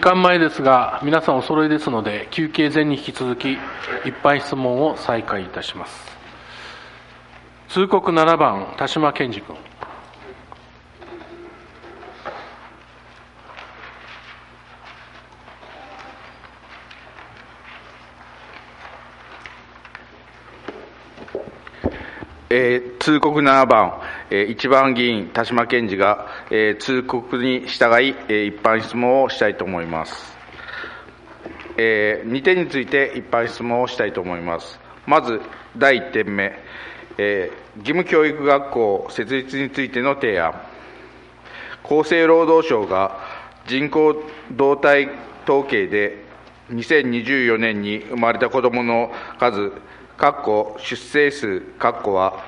間前ですが、皆さんお揃いですので、休憩前に引き続き、一般質問を再開いたします。通告7番、田島健二君。 通告7番、1番議員、田島健二が、通告に従い、一般質問をしたいと思います。2点について一般質問をしたいと思います。まず、第1点目、義務教育学校設立についての提案。厚生労働省が人口動態統計で2024年に生まれた子どもの数、出生数は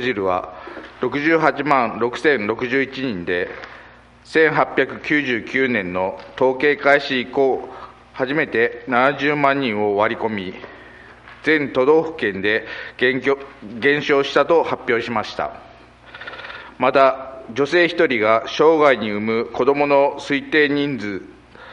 68万6061人で、1899年の統計開始以降、初めて70万人を割り込み、全都道府県で減少したと発表しました。また、女性1人が生涯に産む子どもの推定人数、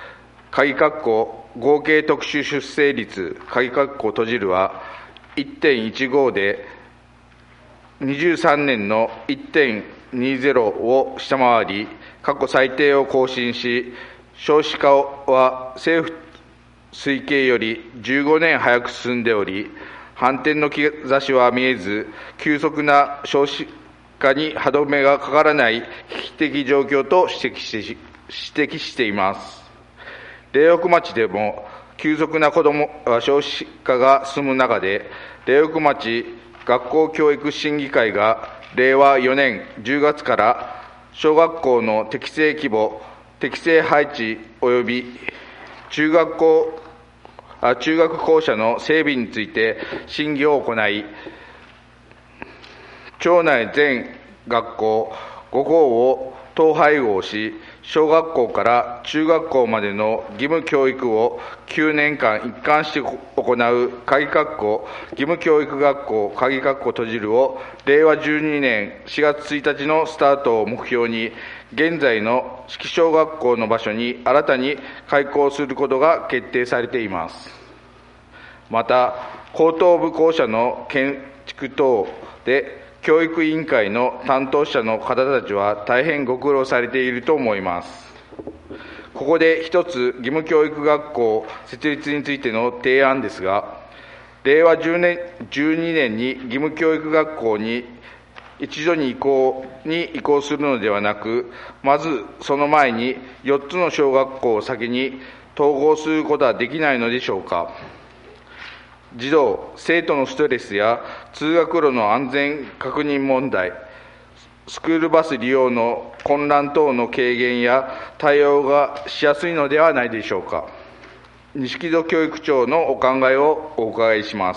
合計特殊出生率、は1.15 で、23年の 1.20 を下回り、過去最低を更新し、少子化は政府推計より15年早く進んでおり、反転の兆しは見えず、急速な少子化に歯止めがかからない危機的状況と指摘しています。苓北町でも急速な少子化が進む中で、苓北町学校教育審議会が令和4年10月から小学校の適正規模、適正配置及び中学校舎の整備について審議を行い、町内全学校5校を統廃合し、小学校から中学校までの義務教育を9年間一貫して行う義務教育学校を令和12年4月1日のスタートを目標に、現在の式小学校の場所に新たに開校することが決定されています。また、高等部校舎の建築等で教育委員会の担当者の方たちは大変ご苦労されていると思います。ここで一つ、義務教育学校設立についての提案ですが、令和12年に義務教育学校に一度に移行するのではなく、まずその前に4つの小学校を先に統合することはできないのでしょうか。児童・生徒のストレスや通学路の安全確認問題、スクールバス利用の混乱等の軽減や対応がしやすいのではないでしょうか。錦戸教育長のお考えをお伺いします。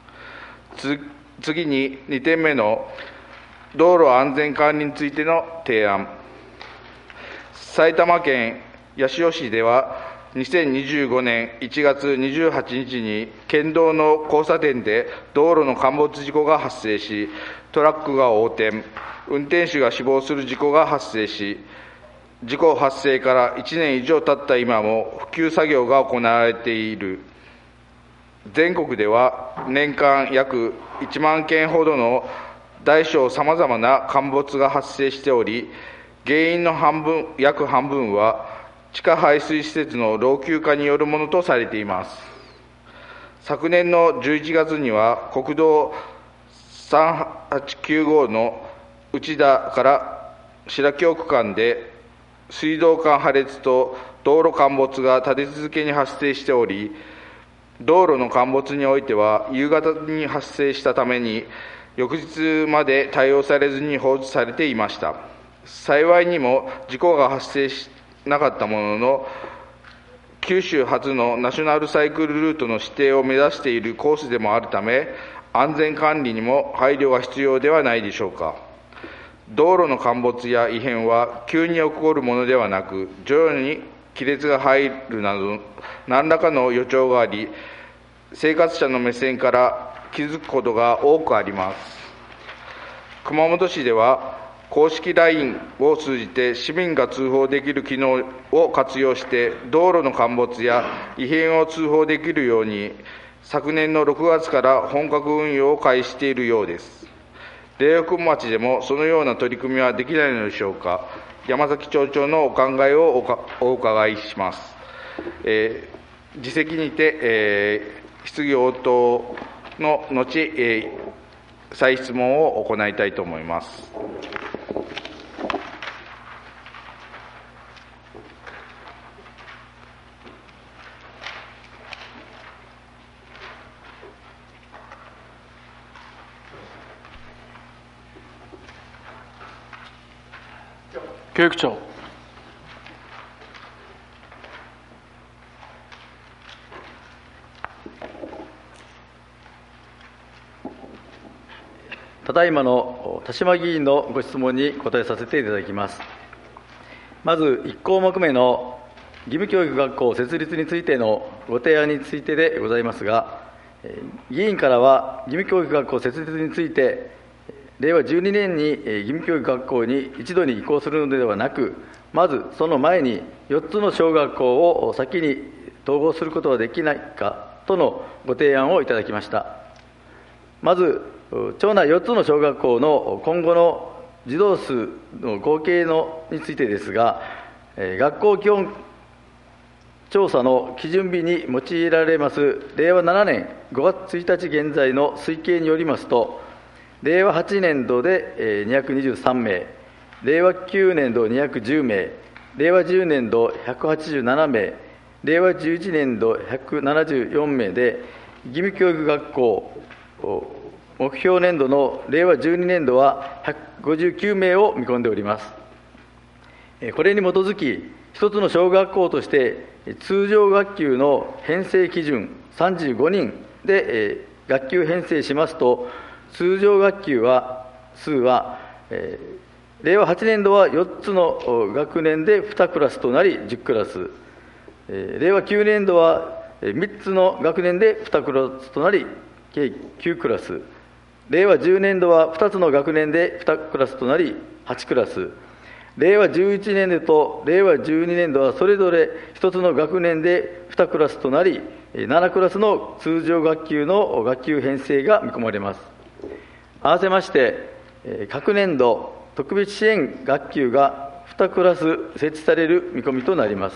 次に2点目の道路安全管理についての提案。埼玉県八潮市では、2025年1月28日に県道の交差点で道路の陥没事故が発生し、トラックが横転、運転手が死亡する事故が発生し、事故発生から1年以上経った今も復旧作業が行われている。全国では年間約1万件ほどの大小さまざまな陥没が発生しており、原因の約半分は地下排水施設の老朽化によるものとされています。昨年の11月には、国道389号の内田から白京区間で水道管破裂と道路陥没が立て続けに発生しており、道路の陥没においては夕方に発生したために、翌日まで対応されずに放置されていました。幸いにも事故が発生しなかったものの、九州初のナショナルサイクルルートの指定を目指しているコースでもあるため、安全管理にも配慮が必要ではないでしょうか。道路の陥没や異変は急に起こるものではなく、徐々に亀裂が入るなど、何らかの予兆があり、生活者の目線から気づくことが多くあります。熊本市では、 公式 LINE を通じて市民が通報できる機能を活用して、道路の陥没や異変を通報できるように、昨年の6月から本格運用を開始しているようです。苓北町でもそのような取り組みはできないのでしょうか。山崎町長のお考えをお伺いします。自席にて、質疑応答の後、再質問を行いたいと思います。 教育長。 ただいまの田島議員のご質問に答えさせていただきます。まず1項目目の義務教育学校設立についてのご提案についてでございますが、議員からは義務教育学校設立について、令和12年に義務教育学校に一度に移行するのではなく、まずその前に4つの小学校を先に統合することはできないかとのご提案をいただきました。まず町内4つの小学校の今後の児童数の合計についてですが、学校基本調査の基準日に用いられます令和7年5月1日現在の推計によりますと、令和8年度で223名、令和9年度210名、令和10年度187名、令和11年度174名で、義務教育学校目標年度の令和12年度は159名を見込んでおります。これに基づき、一つの小学校として通常学級の編成基準35人で学級編成しますと、通常学級数は令和8年度は4つの学年で2クラスとなり10クラス、令和9年度は3つの学年で2クラスとなり計9クラス、令和10年度は2つの学年で2クラスとなり8クラス、令和11年度と令和12年度はそれぞれ1つの学年で2クラスとなり、7クラスの通常学級の学級編成が見込まれます。合わせまして、各年度特別支援学級が2クラス設置される見込みとなります。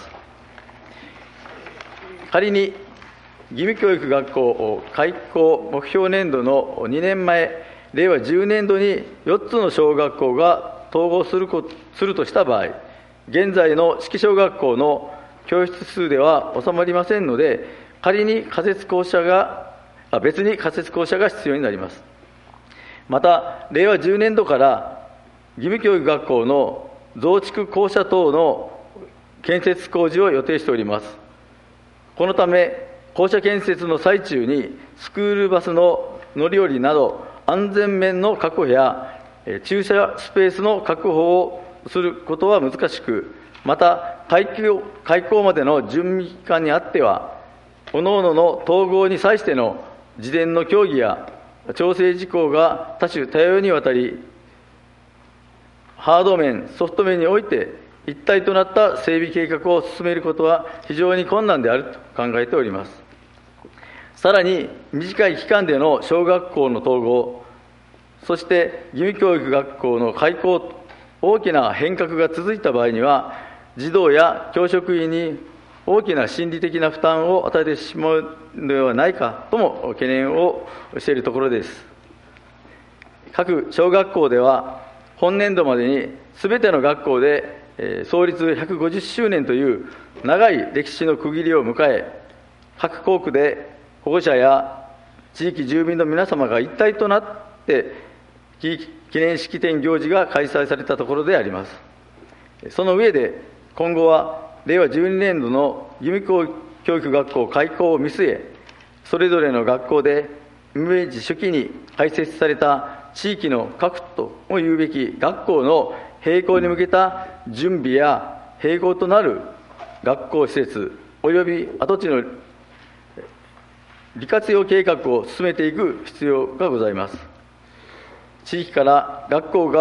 仮に義務教育学校開校目標年度の2年前、令和10年度に4つの小学校が統合するとした場合、現在の式小学校の教室数では収まりませんので、仮に別に仮設校舎が必要になります。また、令和10年度から義務教育学校の増築校舎等の建設工事を予定しております。このため、校舎建設の最中にスクールバスの乗り降りなど安全面の確保や駐車スペースの確保をすることは難しく、また開校までの準備期間にあっては、各々の統合に際しての事前の協議や調整事項が多種多様にわたり、ハード面、ソフト面において一体となった整備計画を進めることは非常に困難であると考えております。さらに、短い期間での小学校の統合、そして義務教育学校の開校、大きな変革が続いた場合には、児童や教職員に大きな心理的な負担を与えてしまうのではないかとも懸念をしているところです。各小学校では、本年度までにすべての学校で創立150周年という長い歴史の区切りを迎え、各校区で保護者や地域住民の皆様が一体となって記念式典行事が開催されたところであります。その上で、今後は令和12年度の義務教育学校開校を見据え、それぞれの学校で明治初期に開設された地域の核とも言うべき学校の閉校に向けた準備や閉校となる学校施設および跡地の利活用計画を進めていく必要がございます。地域から学校が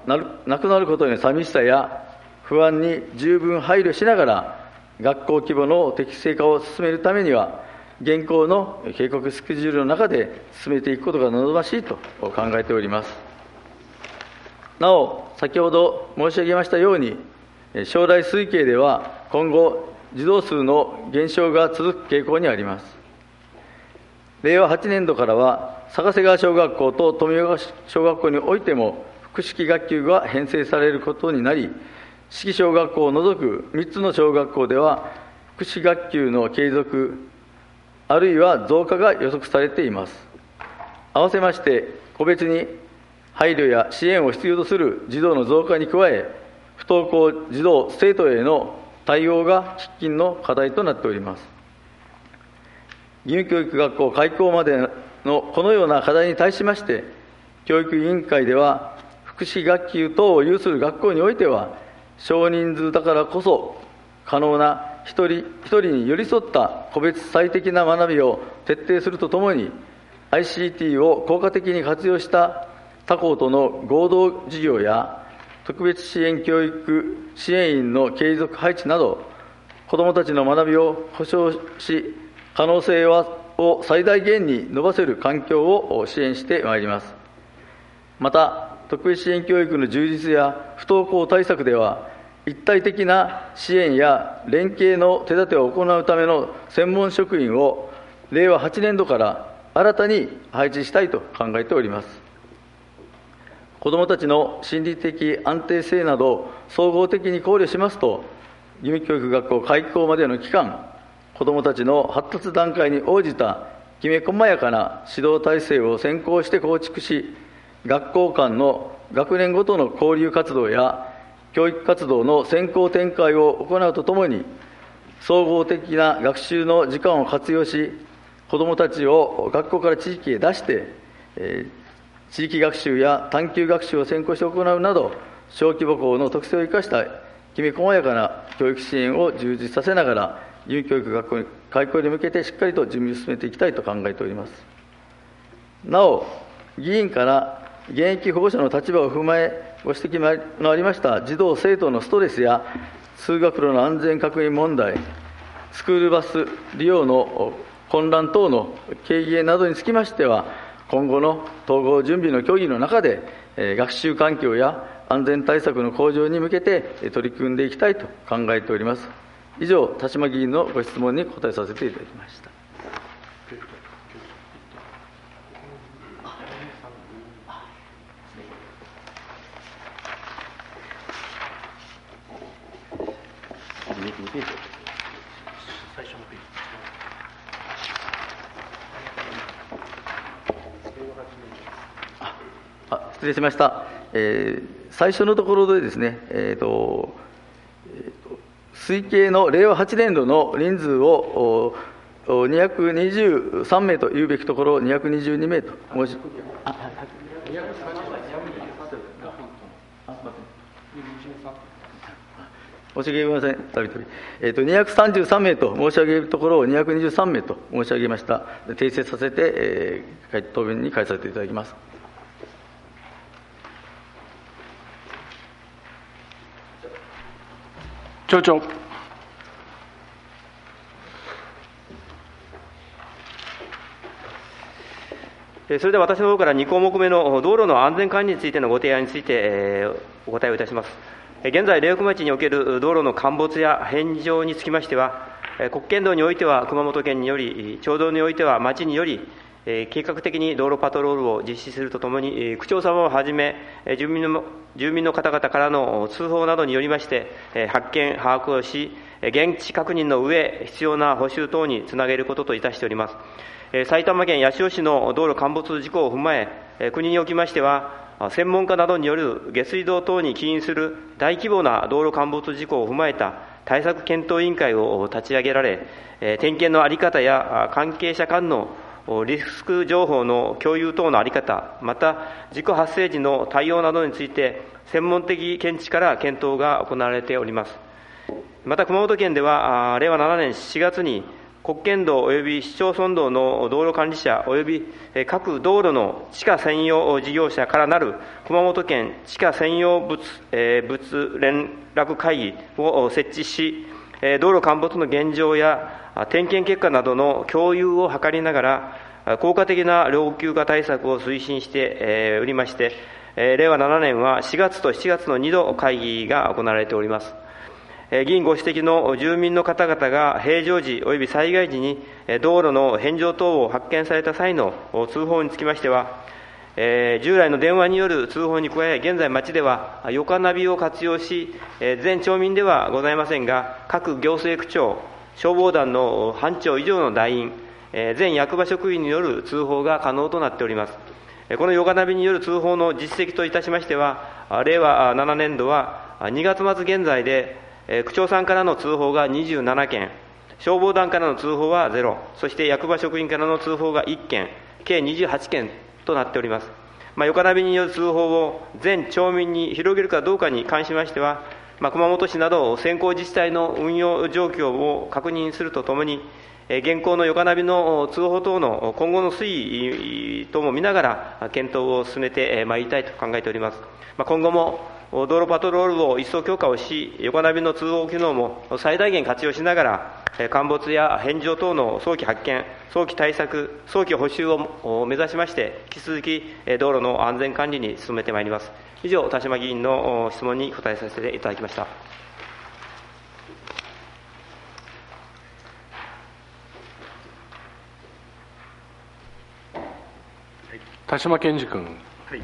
なくなることへの寂しさや不安に十分配慮しながら、学校規模の適正化を進めるためには、現行の計画スケジュールの中で進めていくことが望ましいと考えております。なお、先ほど申し上げましたように、将来推計では今後、児童数の減少が続く傾向にあります。令和8年度からは、逆瀬川小学校と富岡小学校においても、複式学級が編成されることになり、式小学校を除く3つの小学校では、複式学級の継続、あるいは増加が予測されています。合わせまして、個別に配慮や支援を必要とする児童の増加に加え、不登校児童・生徒への対応が喫緊の課題となっております。義務教育学校開校までのこのような課題に対しまして、教育委員会では、福祉学級等を有する学校においては、少人数だからこそ可能な一人一人に寄り添った個別最適な学びを徹底するとともに、ICT を効果的に活用した他校との合同授業や特別支援教育支援員の継続配置など、子どもたちの学びを保障し、可能性を最大限に伸ばせる環境を支援してまいります。また、特別支援教育の充実や不登校対策では、一体的な支援や連携の手立てを行うための専門職員を令和8年度から新たに配置したいと考えております。子どもたちの心理的安定性などを総合的に考慮しますと、義務教育学校開校までの期間、子どもたちの発達段階に応じたきめ細やかな指導体制を先行して構築し、学校間の学年ごとの交流活動や教育活動の先行展開を行うとともに、総合的な学習の時間を活用し、子どもたちを学校から地域へ出して、地域学習や探究学習を先行して行うなど、小規模校の特性を生かしたきめ細やかな教育支援を充実させながら、義務教育学校開校に向けてしっかりと準備を進めていきたいと考えております。なお、議員から現役保護者の立場を踏まえ、ご指摘のありました児童・生徒のストレスや通学路の安全確認問題、スクールバス利用の混乱等の軽減などにつきましては、今後の統合準備の協議の中で、学習環境や安全対策の向上に向けて取り組んでいきたいと考えております。以上、田島議員のご質問に答えさせていただきました。失礼しました。最初のところでですね、推計の令和8年度の人数を223名というべきところを222名と申し上げません。233名と申し上げるところを223名と申し上げました。訂正させて、答弁に返させていただきます。 町長。 それでは私の方から2項目目の道路の安全管理についてのご提案についてお答えをいたします。現在、苓北町における道路の陥没や返上につきましては、国県道においては熊本県により、町道においては町により、計画的に道路パトロールを実施するとともに、区長様をはじめ、住民の方々からの通報などによりまして、発見、把握をし、現地確認の上、必要な補修等につなげることといたしております。埼玉県八潮市の道路陥没事故を踏まえ、国におきましては、専門家などによる下水道等に起因する大規模な道路陥没事故を踏まえた対策検討委員会を立ち上げられ、点検の在り方や関係者間のリスク情報の共有等の在り方、また事故発生時の対応などについて、専門的見地から検討が行われております。また、熊本県では、令和7年4月に、 国県道及び市町村道の道路管理者及び各道路の地下専用事業者からなる熊本県地下専用物連絡会議を設置し、道路陥没の現状や点検結果などの共有を図りながら、効果的な老朽化対策を推進しておりまして、令和7年は4月と7月の2度会議が行われております。議員ご指摘の住民の方々が平常時及び災害時に道路の変状等を発見された際の通報につきましては、従来の電話による通報に加え、現在町ではヨカナビを活用し、全町民ではございませんが、各行政区長、消防団の班長以上の団員、全役場職員による通報が可能となっております。このヨカナビによる通報の実績といたしましては、令和7年度は2月末現在で、区長さんからの通報が27件、消防団からの通報は0、そして役場職員からの通報が1件、計28件となっております。ヨカナビによる通報を全町民に広げるかどうかに関しましては、熊本市など先行自治体の運用状況を確認するとともに、現行のヨカナビの通報等の今後の推移等も見ながら検討を進めてまいりたいと考えております。今後も道路パトロールを一層強化をし、ヨカナビの通報機能も最大限活用しながら、陥没や変状等の早期発見、早期対策、早期補修を目指しまして、引き続き道路の安全管理に努めてまいります。以上、田島議員の質問に答えさせていただきました。 田島健二君。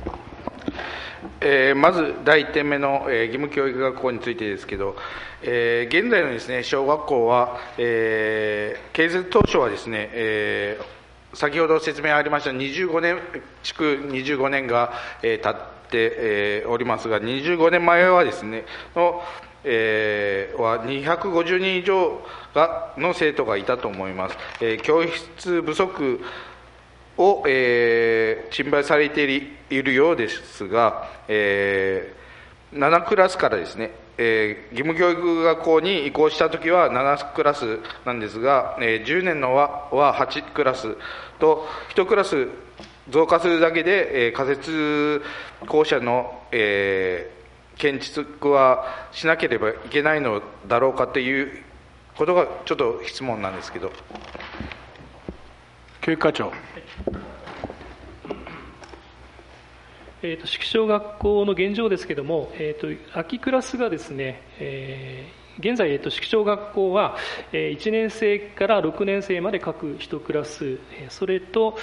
まず第1点目の義務教育学校についてですけど、現在のですね、小学校は、建設当初はですね、先ほど説明ありました25年、築25年が経っておりますが、25年前はですね、は250人以上の生徒がいたと思います。教室不足を、心配されているようですが、7クラスからですね、義務教育学校に移行したときは7クラスなんですが、10年のは8クラスと、1クラス増加するだけで、仮設校舎の、建築はしなければいけないのだろうかということがちょっと質問なんですけど。 教育課長。 式小学校の現状ですけれども、空きクラスがですね、現在、式小学校は1年生から6年生まで各1クラス、それと、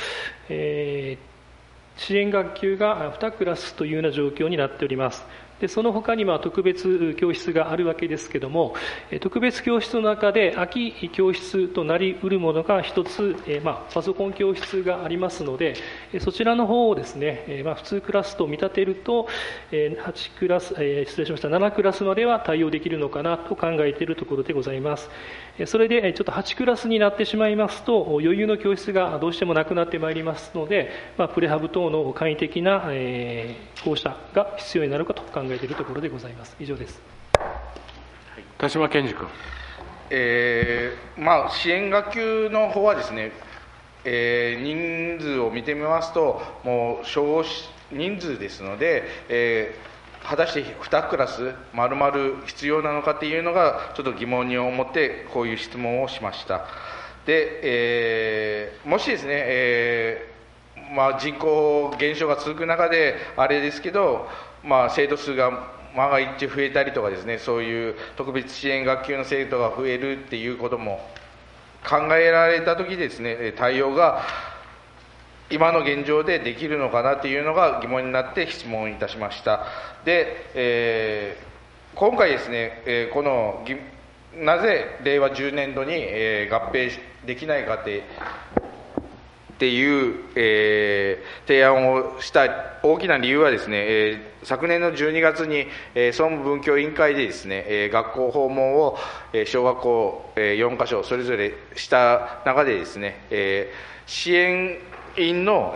支援学級が2クラスというような状況になっております。でその他に特別教室があるわけですけれども、特別教室の中で空き教室となりうるものが一つ、パソコン教室がありますので、そちらの方をですね、普通クラスと見立てると、8クラス、失礼しました、7クラスまでは対応できるのかなと考えているところでございます。それでちょっと8クラスになってしまいますと、余裕の教室がどうしてもなくなってまいりますので、プレハブ等の簡易的な校舎が必要になるかと考えているところでございます。以上です。 田島健二君。 支援学級の方はですね、人数を見てみますと、もう少人数ですので、果たして2クラス丸々必要なのかというのがちょっと疑問に思ってこういう質問をしました。で、もしですね、人口減少が続く中であれですけど、生徒数が万が一増えたりとかですね、そういう特別支援学級の生徒が増えるっていうことも考えられたときですね、対応が今の現状でできるのかなというのが疑問になって質問いたしました。で、今回ですね、なぜ令和10年度に合併できないかっていう提案をした大きな理由はですね、昨年の12月に総務文教委員会でですね、学校訪問を小学校4カ所それぞれした中でですね、支援員の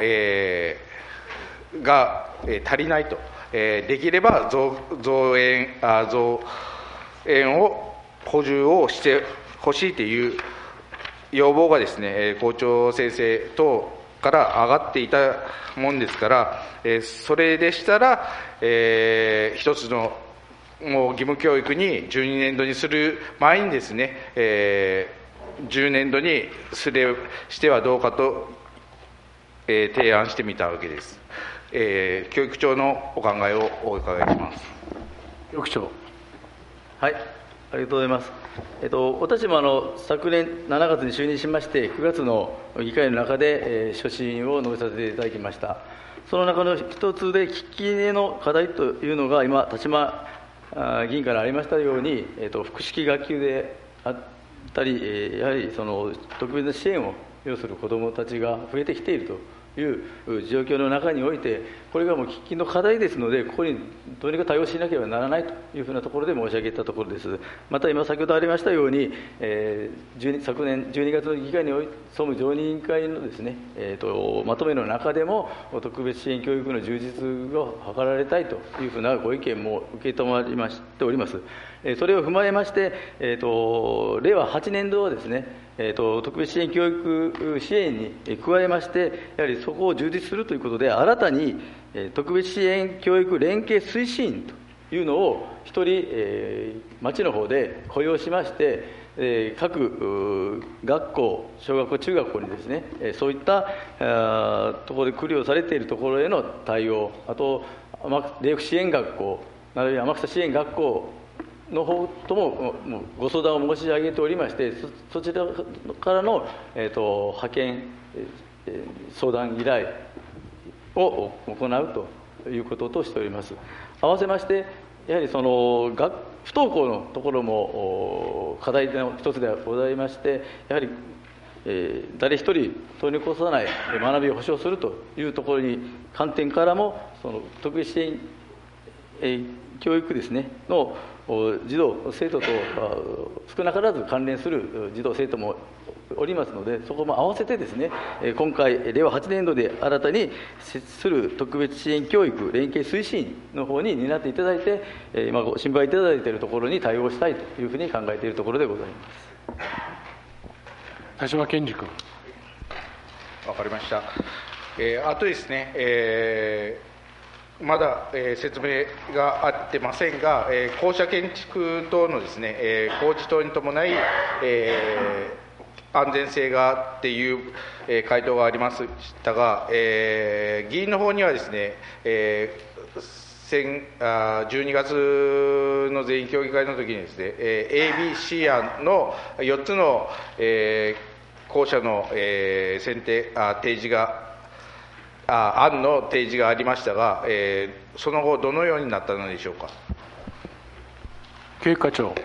が足りないと、できれば増援を補充をしてほしいという要望がですね、校長先生等から上がっていたもんですから、それでしたら、一つのもう義務教育に12年度にする前にですね、10年度にしてはどうかと、提案してみたわけです。教育長のお考えをお伺いします。 教育長。 はい、ありがとうございます。私も昨年7月に就任しまして、9月の議会の中で、所信を述べさせていただきました。その中の一つで、喫緊の課題というのが、今、田島議員からありましたように、複式学級であったり、やはりその特別な支援を要する子どもたちが増えてきているという状況の中において、これがもう喫緊の課題ですので、ここにどうにか対応しなければならないというふうなところで申し上げたところです。また今、先ほどありましたように、昨年12月の議会に総務常任委員会のですね、まとめの中でも、特別支援教育の充実を図られたいというふうなご意見も受け止まりましております。それを踏まえまして、令和8年度はですね、特別支援教育支援に加えまして、やはりそこを充実するということで、新たに特別支援教育連携推進員というのを一人、町の方で雇用しまして、各学校、小学校、中学校にですね、そういったところで苦慮されているところへの対応、あと、礼福支援学校、あるいは天草支援学校の方ともご相談を申し上げておりまして、そちらからの、派遣、相談依頼を行うということとしております。合わせまして、やはりその不登校のところも課題の一つではございまして、やはり、誰一人取り残さない学びを保障するというところに観点からも、その特別支援、教育ですねの児童生徒と少なからず関連する児童生徒もおりますので、そこも合わせてですね、今回令和8年度で新たに設置する特別支援教育連携推進の方に担っていただいて、今ご心配いただいているところに対応したいというふうに考えているところでございます。 田島健二君。 わかりました。あとですね、まだ、説明があってませんが、校舎建築等のですね、工事等に伴い、安全性がっていう、回答がありましたが、議員の方にはですね、12月の全員協議会の時にですね、ABC 案の4つの、校舎の、提示が案の提示がありましたが、その後、どのようになったのでしょうか。 教育課長。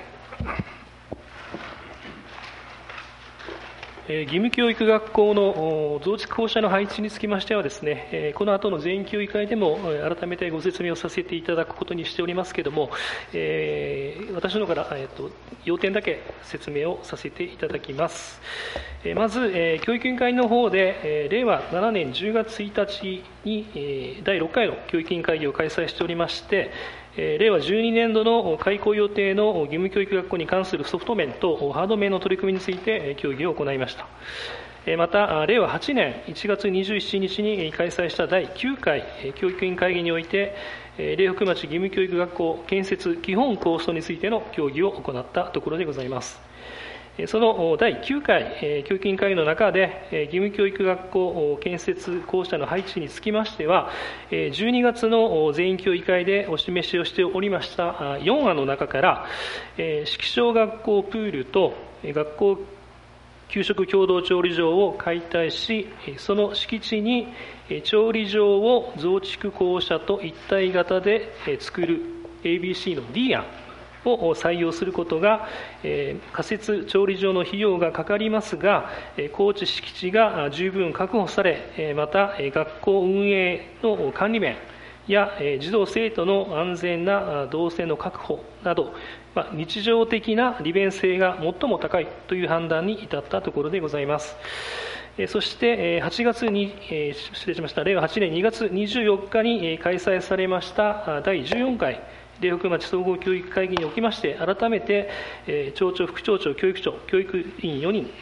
義務教育学校の増築校舎の配置につきましてはですね、この後の全員協議会でも改めてご説明をさせていただくことにしておりますけれども、私の方から要点だけ説明をさせていただきます。まず、教育委員会の方で、令和7年10月1日に第6回の教育委員会議を開催しておりまして、令和12年度の開校予定の義務教育学校に関するソフト面とハード面の取り組みについて協議を行いました。また、令和8年1月27日に開催した第9回教育委員会議において、苓北町義務教育学校建設基本構想についての協議を行ったところでございます。その第9回教育委員会の中で、義務教育学校建設校舎の配置につきましては、12月の全員協議会でお示しをしておりました4案の中から、式小学校プールと学校給食共同調理場を解体し、その敷地に調理場を増築校舎と一体型で作る ABC の D 案を採用することが、仮設調理場の費用がかかりますが、高知敷地が十分確保され、また学校運営の管理面や児童生徒の安全な動線の確保など、日常的な利便性が最も高いという判断に至ったところでございます。そして8月に、失礼しました、令和8年2月24日に開催されました第14回苓北町総合教育会議におきまして、改めて町長、副町長、教育長、教育委員4人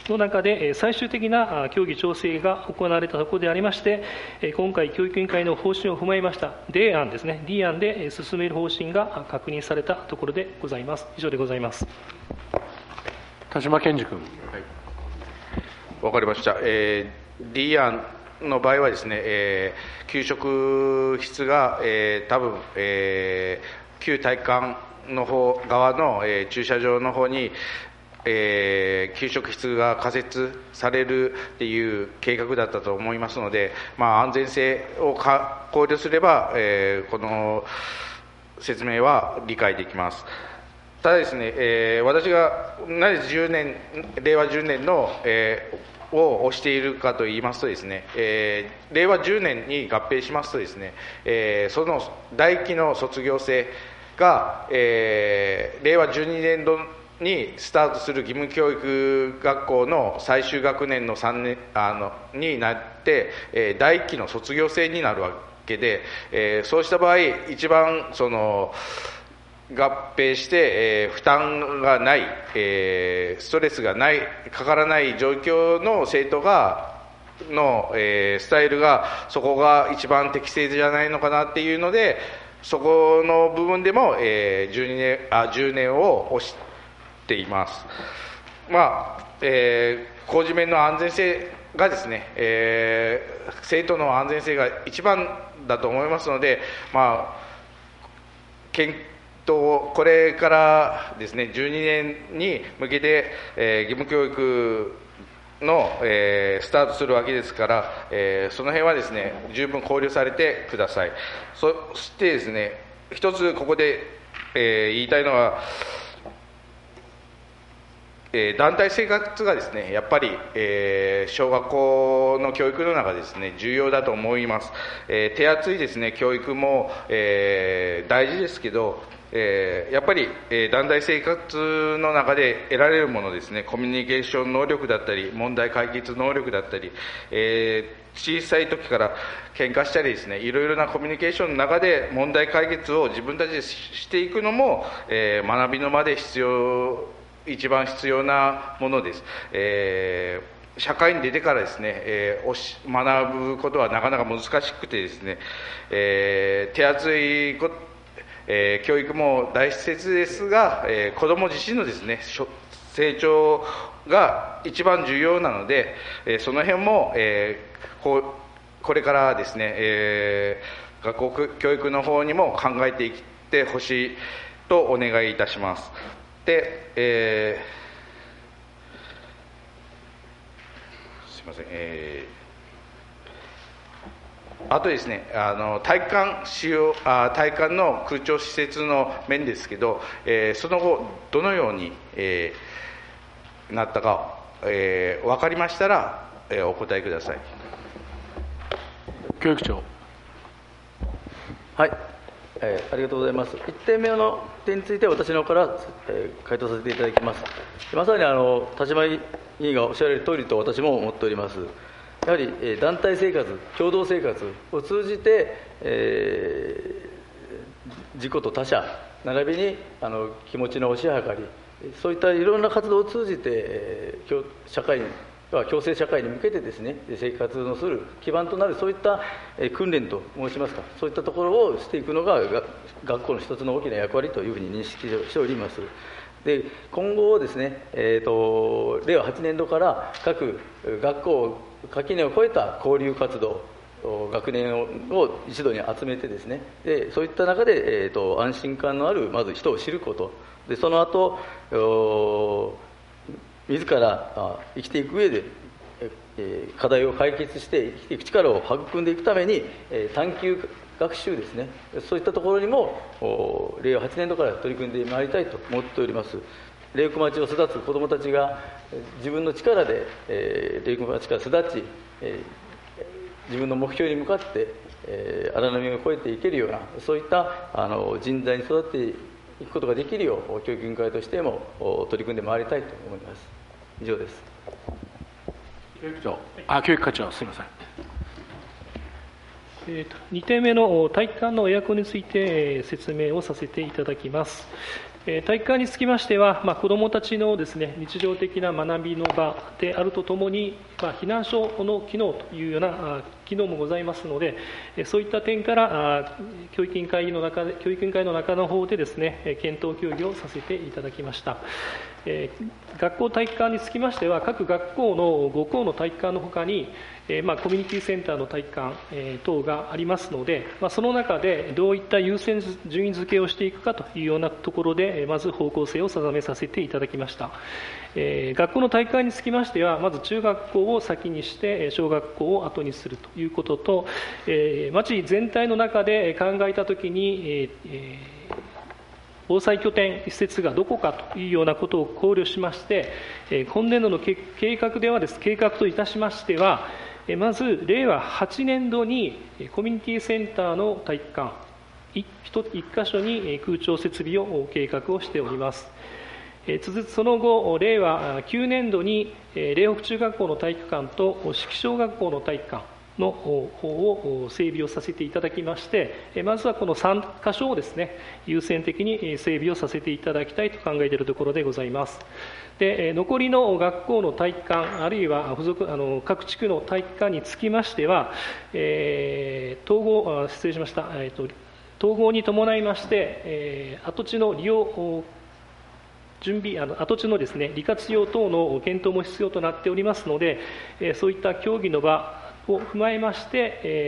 の中で最終的な協議調整が行われたところでありまして、今回教育委員会の方針を踏まえました D 案ですね、 D 案で進める方針が確認されたところでございます。以上でございます。 田島健二君。 わかりました。D 案の場合はですね、給食室が、多分、旧体育館の方側の、駐車場の方に、給食室が仮設されるっていう計画だったと思いますので、安全性を考慮すれば、この説明は理解できます。ただですね、私がなぜ令和10年の、を推しているかといいますとですね、令和10年に合併しますとですね、その第1期の卒業生が、令和12年度にスタートする義務教育学校の最終学年の3年になって、第1期の卒業生になるわけで、そうした場合、一番その合併して、負担がない、ストレスがかからない状況の生徒の、スタイルがそこが一番適正じゃないのかなっていうので、そこの部分でも、10年を推しています。工事面の安全性がですね、生徒の安全性が一番だと思いますので、これからですね、12年に向けて、義務教育の、スタートするわけですから、その辺はですね、十分考慮されてください。そしてですね、一つここで、言いたいのは、団体生活がですね、やっぱり、小学校の教育の中でですね、重要だと思います。手厚いですね、教育も、大事ですけど、やっぱり、団体生活の中で得られるものですね、コミュニケーション能力だったり、問題解決能力だったり、小さい時から喧嘩したりですね、いろいろなコミュニケーションの中で問題解決を自分たちでしていくのも、学びの場で一番必要なものです。社会に出てからですね、学ぶことはなかなか難しくてですね、手厚い教育も大切ですが、子ども自身のですね、成長が一番重要なので、その辺も、これからですね、学校教育の方にも考えていってほしいとお願いいたします。で、すいません、あとですね、体育館の空調施設の面ですけど、その後どのように、なったか、分かりましたら、お答えください。 教育長。 はい、ありがとうございます。1点目の点については私の方から、回答させていただきます。まさに田島委員がおっしゃられる通りと私も思っております。やはり団体生活、共同生活を通じて、自己と他者並びに気持ちの推し量り、そういったいろんな活動を通じて、共生社会に向けてですね、生活のする基盤となるそういった訓練と申しますか、そういったところをしていくのが学校の一つの大きな役割というふうに認識しております。で、今後ですね、令和8年度から各学校垣根を越えた交流活動、学年を一度に集めてですね、でそういった中で、安心感のあるまず人を知ること、でその後自ら生きていく上で課題を解決して生きていく力を育んでいくために探究学習ですね、そういったところにも令和8年度から取り組んでまいりたいと思っております。令和町を育つ子どもたちが自分の力で令和町から育ち、自分の目標に向かって荒波を越えていけるような、そういった人材に育っていくことができるよう、教育委員会としても取り組んでまいりたいと思います。以上です。 教育課長、すみません。 2点目の体育館のエアコンについて説明をさせていただきます。 体育館につきましては、子どもたちのですね、日常的な学びの場であるとともに、避難所の機能というような機能もございますので、そういった点から教育委員会の中の方でですね、検討協議をさせていただきました。学校体育館につきましては、各学校の5校の体育館のほかに、コミュニティセンターの体育館等がありますので、その中でどういった優先順位付けをしていくかというようなところで、まず方向性を定めさせていただきました。学校の体育館につきましては、まず中学校を先にして、小学校を後にするということと、町全体の中で考えたときに、防災拠点施設がどこかというようなことを考慮しまして、今年度の計画といたしましては、まず令和8年度にコミュニティセンターの体育館1箇所に空調設備を計画をしております。その後、令和9年度に嶺北中学校の体育館と式小学校の体育館の方を整備をさせていただきまして、まずはこの3箇所をですね、優先的に整備をさせていただきたいと考えているところでございます。で、残りの学校の体育館、あるいは各地区の体育館につきましては、統合に伴いまして、跡地の利用跡地のですね、利活用等の検討も必要となっておりますので、そういった協議の場を踏まえまして、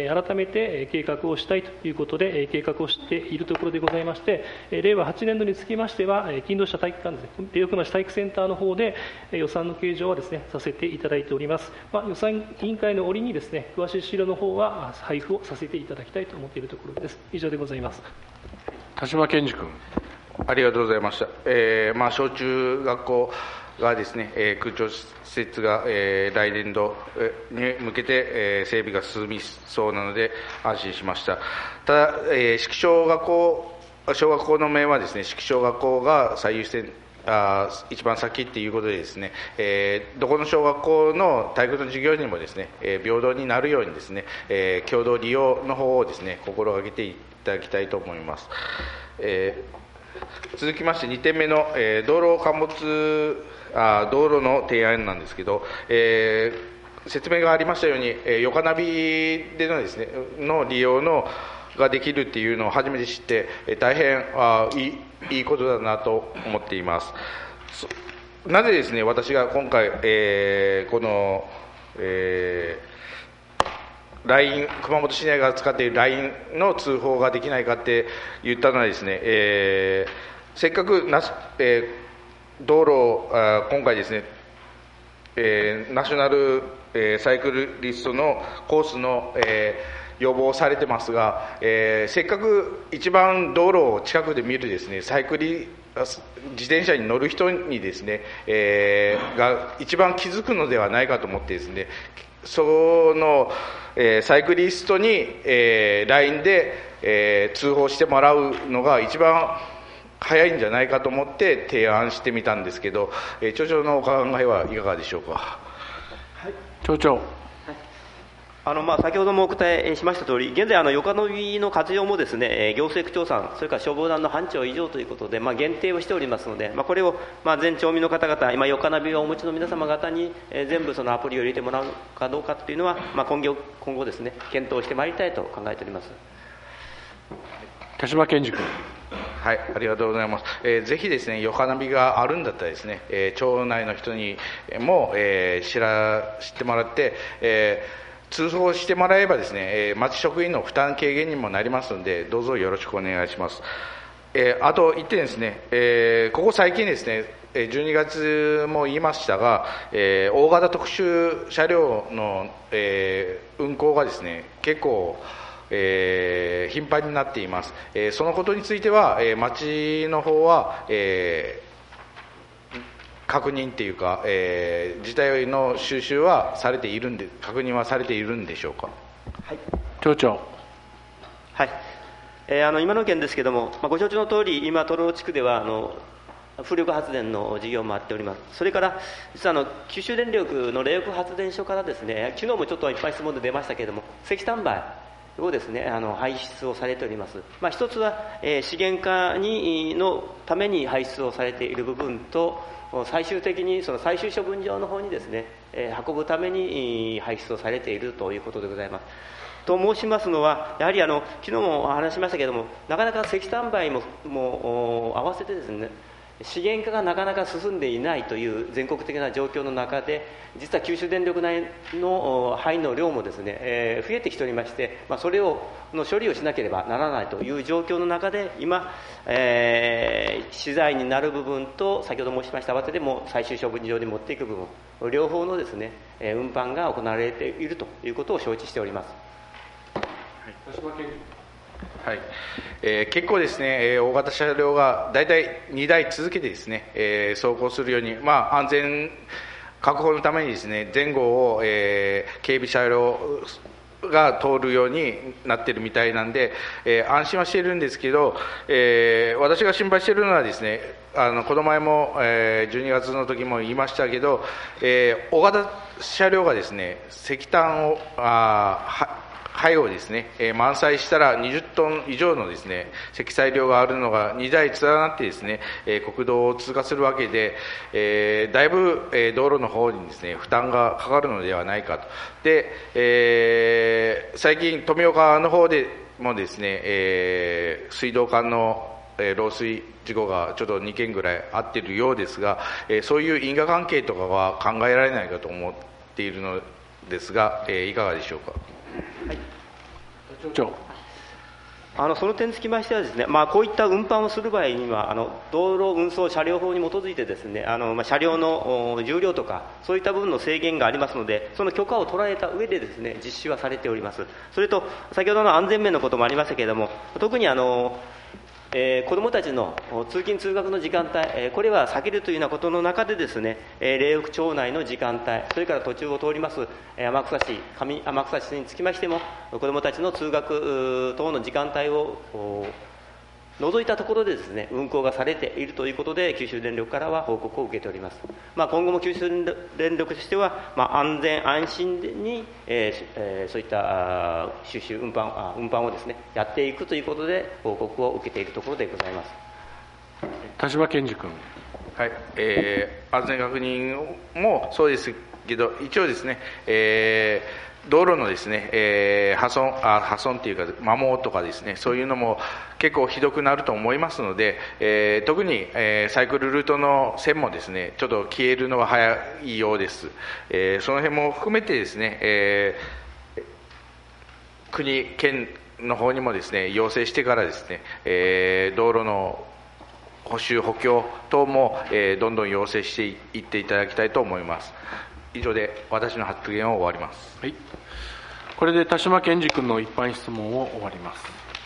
改めて計画をしたいということで、計画をしているところでございまして、令和8年度につきましては、勤労者体育館ですね、嶺北町体育センターの方で予算の計上はですね、させていただいております。予算委員会の折にですね、詳しい資料の方は配布をさせていただきたいと思っているところです。以上でございます。 田島健二君。 ありがとうございました。小中学校がですね、空調施設が、来年度に向けて、整備が進みそうなので安心しました。ただ、式小学校、小学校の面はですね、式小学校が最優先一番先っていうことでですね、どこの小学校の体育の授業にもですね、平等になるようにですね、共同利用の方をですね、心がけていただきたいと思います。続きまして2点目の、道路の提案なんですけど、説明がありましたように、横ナビでのですね、の利用ができるっていうのを初めて知って、大変いいことだなと思っています。なぜですね、私が今回、この、LINE、熊本市内が使っている LINE の通報ができないかって言ったのはですね、せっかく道路を今回ですね、ナショナル、サイクルリストのコースの、予防されてますが、せっかく一番道路を近くで見るですね、自転車に乗る人にですね、が一番気づくのではないかと思ってですね、その、サイクリストに、LINE で、通報してもらうのが一番早いんじゃないかと思って提案してみたんですけど、町長のお考えはいかがでしょうか。はい、 町長。 先ほどもお答えしましたとおり、現在、横ナビの活用もですね、行政区長さん、それから消防団の班長以上ということで、限定をしておりますので、これを全町民の方々、今、横ナビをお持ちの皆様方に、全部そのアプリを入れてもらうかどうかというのは、今後ですね、検討してまいりたいと考えております。 田島健二君。 はい、ありがとうございます。ぜひですね、横ナビがあるんだったらですね、町内の人にも、知ってもらって、通報してもらえばですね、町職員の負担軽減にもなりますので、どうぞよろしくお願いします。あと1点ですね、ここ最近ですね、12月も言いましたが、大型特殊車両の、運行がですね、結構、頻繁になっています。そのことについては、町の方は、確認っていうか、自体の収集はされている確認はされているんでしょうか。 はい、 町長。 はい、今の件ですけれども、ご承知の通り、今、トロロ地区では風力発電の事業もあっております。それから実は九州電力の冷力発電所からですね、昨日もちょっといっぱい質問で出ましたけれども、石炭灰をですね、排出をされております。一つは、資源化のために排出をされている部分と、最終的にその最終処分場の方にですね、運ぶために排出をされているということでございます。と申しますのは、やはり昨日も話しましたけれども、なかなか石炭灰も合わせてですね、資源化がなかなか進んでいないという全国的な状況の中で、実は九州電力内の灰の量もですね、増えてきておりまして、それの処理をしなければならないという状況の中で、今、資材になる部分と、先ほど申しました慌てでも最終処分場に持っていく部分、両方のですね、運搬が行われているということを承知しております。 はい、結構ですね、大型車両が大体2台続けてですね、走行するように、安全確保のためにですね、前後を、警備車両が通るようになっているみたいなんで、安心はしているんですけど、私が心配しているのはですね、この前も、12月の時も言いましたけど、大型車両がですね、石炭を灰をですね、満載したら20トン以上のですね、積載量があるのが2台連なってですね、国道を通過するわけで、だいぶ、道路の方にですね、負担がかかるのではないかと。で、最近富岡の方でもですね、水道管の漏水事故がちょっと2件ぐらいあっているようですが、そういう因果関係とかは考えられないかと思っているのですが、いかがでしょうか。 はい、その点につきましてはですね、こういった運搬をする場合には道路運送車両法に基づいてですね、車両の重量とかそういった部分の制限がありますので、その許可を取られた上でですね、実施はされております。それと先ほどの安全面のこともありましたけれども、特に子どもたちの通勤通学の時間帯、これは避けるというようなことの中でですね、嶺北町内の時間帯、それから途中を通ります天草市、上天草市につきましても、子どもたちの通学等の時間帯を除いたところでですね、運行がされているということで、九州電力からは報告を受けております。今後も九州電力としては、安全安心に、そういった収集運搬をですね、やっていくということで報告を受けているところでございます。 田島健二君。 はい、安全確認もそうですけど、一応ですね、道路のですね、破損っていうか摩耗とかですね、そういうのも結構ひどくなると思いますので、特に、サイクルルートの線もですね、ちょっと消えるのが早いようです。その辺も含めてですね、国県の方にもですね、要請してからですね、道路の補修補強等も、どんどん要請していっていただきたいと思います。以上で私の発言を終わります。 はい、これで田島健二君の一般質問を終わります。